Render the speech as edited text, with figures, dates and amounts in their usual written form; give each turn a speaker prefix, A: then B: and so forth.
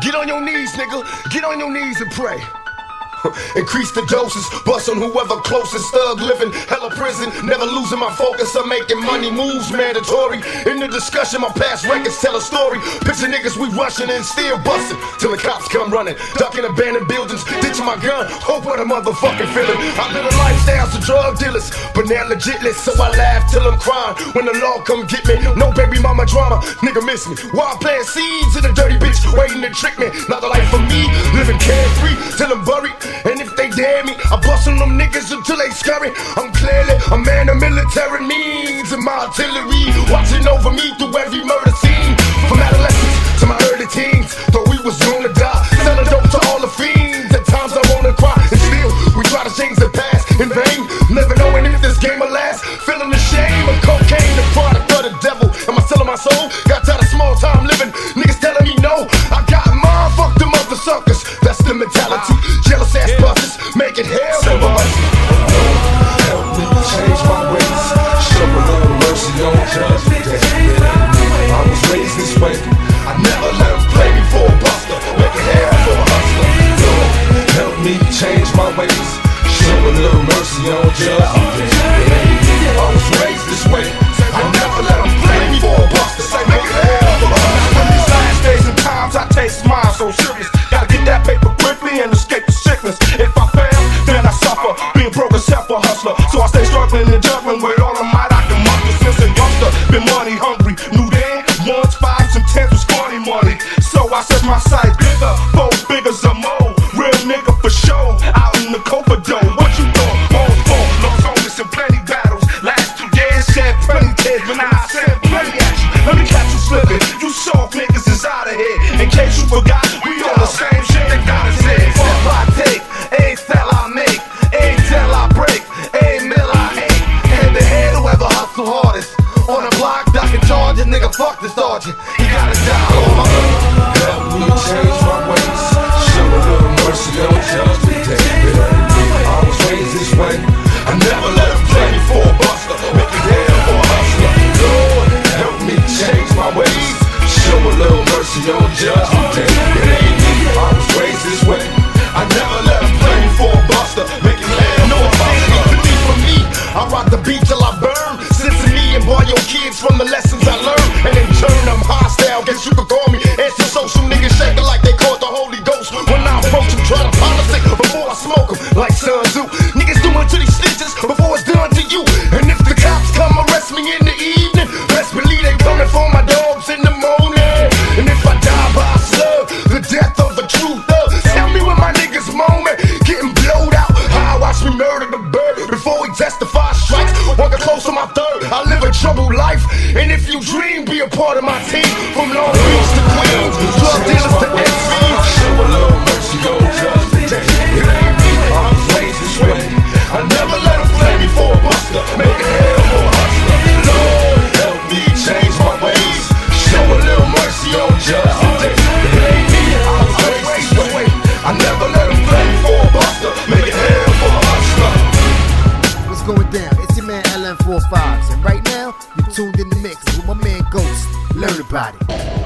A: Get on your knees, nigga. Get on your knees and pray. Increase the doses, bust on whoever closest. Thug living, hella prison, never losing my focus. I'm making money moves mandatory. In the discussion, my past records tell a story. Picture niggas we rushing and still busting till the cops come running, ducking abandoned buildings, ditching my gun. Hope what a motherfucking feeling. I live a lifestyle to drug dealers, but now legitless, so I laugh till I'm crying when the law come get me. No baby mama drama, nigga miss me. While planting seeds in a dirty bitch waiting to trick me. Not the life for me, living carefree till I'm buried. And if they dare me, I bust on them niggas until they scurry. I'm clearly a man of military means, and my artillery watching over me through every murder scene. From adolescence to my early teens, thought we was gonna die, selling dope to all the fiends. At times I wanna cry, and still we try to change the past in vain. Never knowing if this game will last, feeling the shame of cocaine, the product of the devil. Am I selling my soul? Got tired of small time living, niggas telling me no. I got mine, fuck them other suckers. That's the mentality. Jealous ass busters, make it hell for us.
B: Help me change my ways. Show a little mercy on Judgment Day. I was raised this way. I never let them play me for a buster. Make it hell for a hustler. Lord, help me change my ways. Show a little mercy on Judgment Day. I was raised this way. I never let them play me for a buster. Make it hell for a hustler.
C: In these last days and times, I taste mine so serious. Gotta get that paper quickly and escape the sickness. If I fail, then I suffer. Being broke is self a hustler, so I stay struggling and juggling with all the might I can muster. Since a youngster, been money hungry. Knew then, ones, fives, and tens was funny money. So I set my sight bigger, four bigger's a mo. Real nigga for show, out in the Copa dough. What you thought? More for lost homies and plenty battles. Last 2 years, shed plenty tears when I said plenty at you. Let me catch you slipping. You soft niggas is out of here. In case you forgot, we on the same shit. They gotta say, step I take, a cell I make, a tell I break, a mill I hate. Hand to hand, whoever hustle hardest. On the block, ducking charges, nigga, fuck the sergeant. He gotta die on my own.
B: Help me change my ways. Show a little mercy on Judgment Day. I was raised this way. I never let them play me for a buster. Make it hell for a hustler. Lord, help me change my ways. Show a little mercy on Judgment Day. It ain't me. I was raised this way. I never let them play me for a buster. Make it hell for a hustler.
A: For me, I rock the beat till I burn. Listen to me and boy your kids from the lessons I learned. And in turn I'm hostile, guess you could call me anti-social. Niggas shaking like they caught the Holy Ghost. When I approach them, try to politic before I smoke them. Like Sun Tzu, niggas doing to these stitches before it's done to you. And if the cops come arrest me in the evening, best believe they coming for my dogs in the morning. And if I die by a slug, the death of a true thug. Tell me when my niggas moment, getting blowed out. How I watch me murder the bird before he testify strikes. Walking close to my third, I live a troubled life. And if you dream, be a part of my team. From Long Beach to Queens, drug dealers to MCs.
B: Show a little mercy on Judgment Day. It ain't me. I was raised this way. I never let them play me for a buster. Make it hell for a hustler. Lord, help me change my ways. Show a little mercy on Judgment Day. It ain't me. I was raised this way. I never let them play me for a buster. Make it hell for a hustler.
D: What's going down? It's your man LM45s, and right now you're tuned in the mix with my man Ghost. Learn about it.